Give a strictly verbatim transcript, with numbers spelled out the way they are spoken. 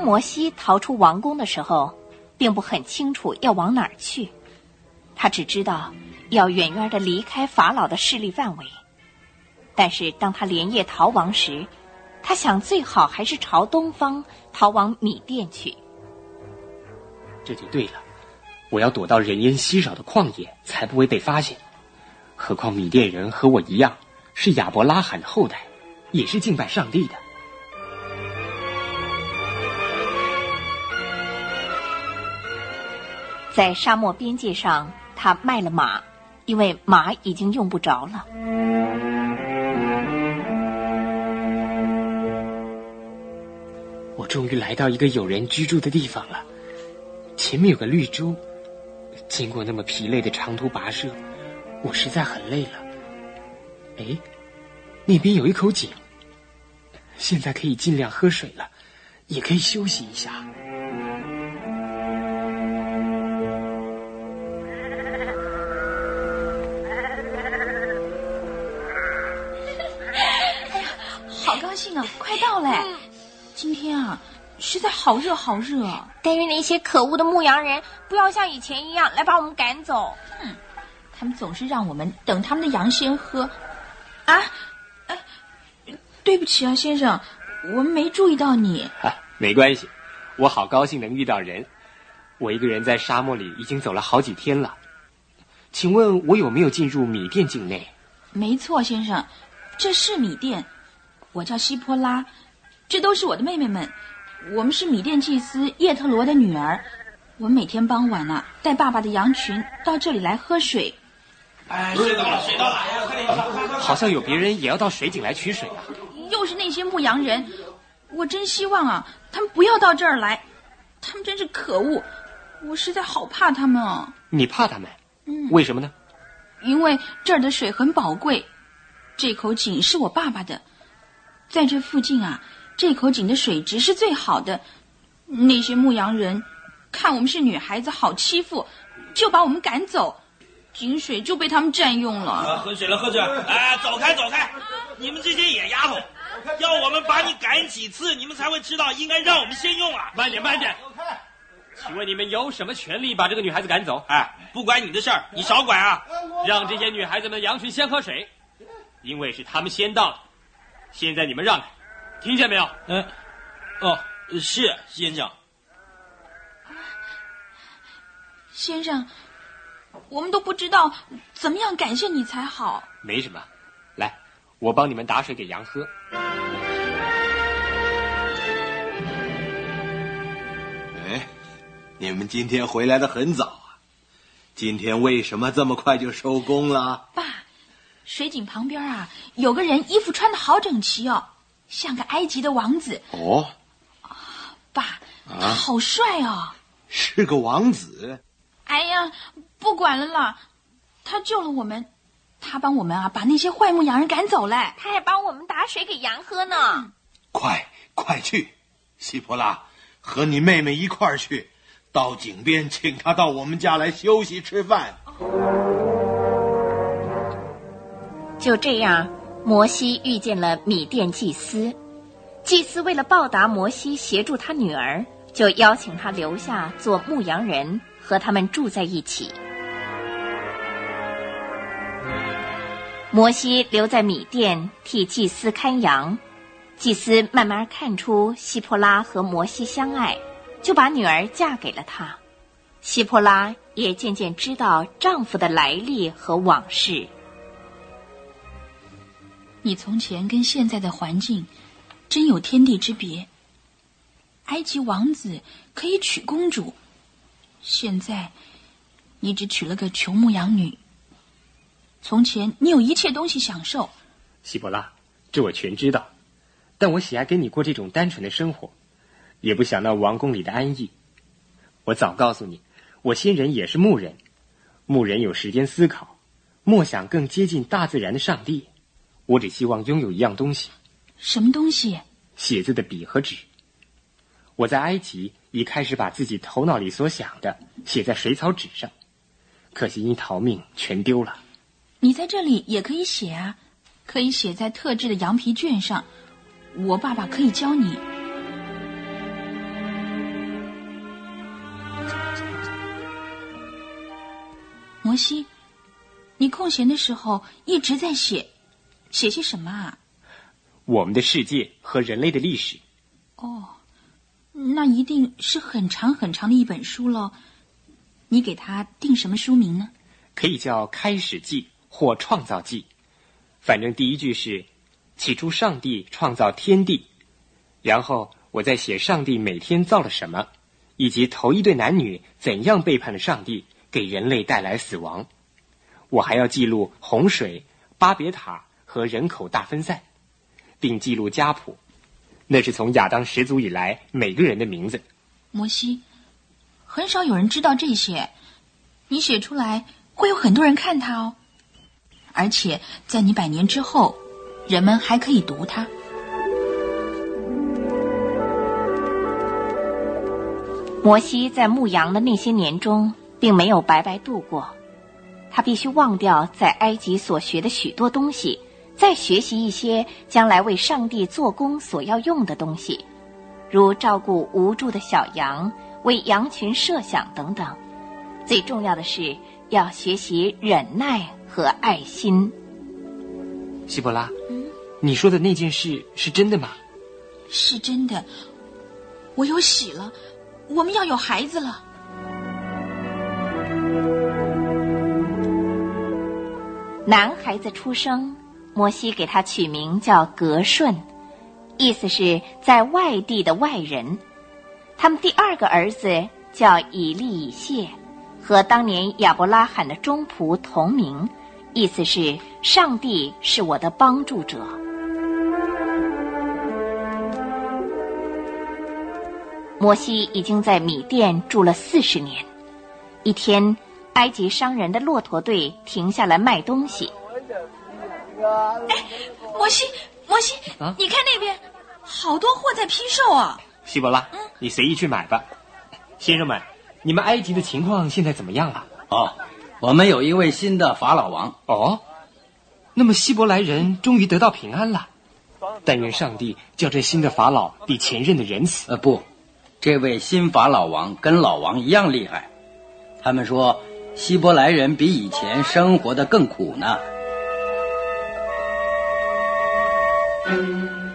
摩西逃出王宫的时候，并不很清楚要往哪儿去，他只知道要远远地离开法老的势力范围。但是当他连夜逃亡时，他想最好还是朝东方逃往米甸去。 这就对了，我要躲到人烟稀少的旷野，才不会被发现。何况米甸人和我一样，是亚伯拉罕的后代，也是敬拜上帝的。 在沙漠边界上，他卖了马，因为马已经用不着了。 我终于来到一个有人居住的地方了，前面有个绿洲。经过那么疲累的长途跋涉，我实在很累了。哎，那边有一口井，现在可以尽量喝水了，也可以休息一下。 哎呀，好高兴啊，快到了。嗯，今天啊实在好热好热。 但愿那些可恶的牧羊人不要像以前一样来把我们赶走。 嗯，他们总是让我们等他们的羊先喝。啊，哎，对不起啊，先生，我们没注意到你。 啊，没关系，我好高兴能遇到人。我一个人在沙漠里已经走了好几天了。请问我有没有进入米甸境内？ 没错，先生，这是米甸。我叫希波拉，这都是我的妹妹们。我们是米甸祭司叶特罗的女儿，我们每天傍晚啊带爸爸的羊群到这里来喝水。 哎，水到了，水到了！ 嗯，好像有别人也要到水井来取水啊。 又是那些牧羊人，我真希望啊他们不要到这儿来，他们真是可恶，我实在好怕他们啊。 你怕他们？ 嗯， 为什么呢？ 因为这儿的水很宝贵，这口井是我爸爸的，在这附近啊这口井的水质是最好的，那些牧羊人看我们是女孩子好欺负，就把我们赶走，井水就被他们占用了。 啊，喝水了，喝水了！哎，走开，走开！你们这些野丫头，要我们把你赶几次，你们才会知道应该让我们先用啊！ 慢点，慢点！请问你们有什么权利把这个女孩子赶走？ 哎，不关你的事儿，你少管啊！ 让这些女孩子们羊群先喝水，因为是她们先到的。现在你们让开。听见没有？ 嗯，哦，是先生。 先生，我们都不知道怎么样感谢你才好。 没什么，来，我帮你们打水给羊喝。 哎，你们今天回来的很早啊，今天为什么这么快就收工了？ 爸，水井旁边啊有个人衣服穿得好整齐哦，像个埃及的王子。 哦， 爸，他好帅哦。 是个王子？ 哎呀，不管了啦，他救了我们，他帮我们啊把那些坏牧羊人赶走了， 他还帮我们打水给羊喝呢。 嗯， 快快去，希波拉，和你妹妹一块儿去，到井边请她到我们家来休息吃饭。 就这样，摩西遇见了米甸祭司。祭司为了报答摩西协助他女儿，就邀请他留下做牧羊人，和他们住在一起。摩西留在米甸替祭司看羊，祭司慢慢看出希波拉和摩西相爱，就把女儿嫁给了他。希波拉也渐渐知道丈夫的来历和往事。 你从前跟现在的环境真有天地之别。埃及王子可以娶公主，现在你只娶了个穷牧羊女。从前你有一切东西享受。 希波拉，这我全知道，但我喜爱跟你过这种单纯的生活，也不想那王宫里的安逸。我早告诉你，我先人也是牧人，牧人有时间思考，默想更接近大自然的上帝。我只希望拥有一样东西。 什么东西？ 写字的笔和纸。我在埃及已开始把自己头脑里所想的写在水草纸上，可惜因逃命全丢了。 你在这里也可以写啊，可以写在特制的羊皮卷上，我爸爸可以教你。 摩西，你空闲的时候一直在写，写些什么啊？ 我们的世界和人类的历史。 哦，那一定是很长很长的一本书咯。你给它定什么书名呢？ 可以叫《开始记》或《创造记》。反正第一句是起初上帝创造天地，然后我在写上帝每天造了什么，以及头一对男女怎样背叛了上帝，给人类带来死亡。我还要记录洪水、巴别塔和人口大分散，并记录家谱，那是从亚当始祖以来每个人的名字。 摩西，很少有人知道这些，你写出来会有很多人看它哦。而且在你百年之后，人们还可以读它。 摩西在牧羊的那些年中，并没有白白度过，他必须忘掉在埃及所学的许多东西，再学习一些将来为上帝做工所要用的东西，如照顾无助的小羊、为羊群设想等等。最重要的是要学习忍耐和爱心。 希伯拉，嗯，你说的那件事是真的吗？ 是真的，我有喜了，我们要有孩子了。 男孩子出生，摩西给他取名叫革顺，意思是在外地的外人。他们第二个儿子叫以利以谢，和当年亚伯拉罕的中仆同名，意思是上帝是我的帮助者。摩西已经在米甸住了四十年。一天，埃及商人的骆驼队停下来卖东西。 哎，摩西，摩西，啊，你看那边，好多货在批售啊！ 希伯拉，嗯，你随意去买吧。先生们，你们埃及的情况现在怎么样了？ 哦，我们有一位新的法老王。 哦，那么希伯来人终于得到平安了。但愿上帝叫这新的法老比前任的仁慈。 呃，不，这位新法老王跟老王一样厉害。他们说希伯来人比以前生活得更苦呢。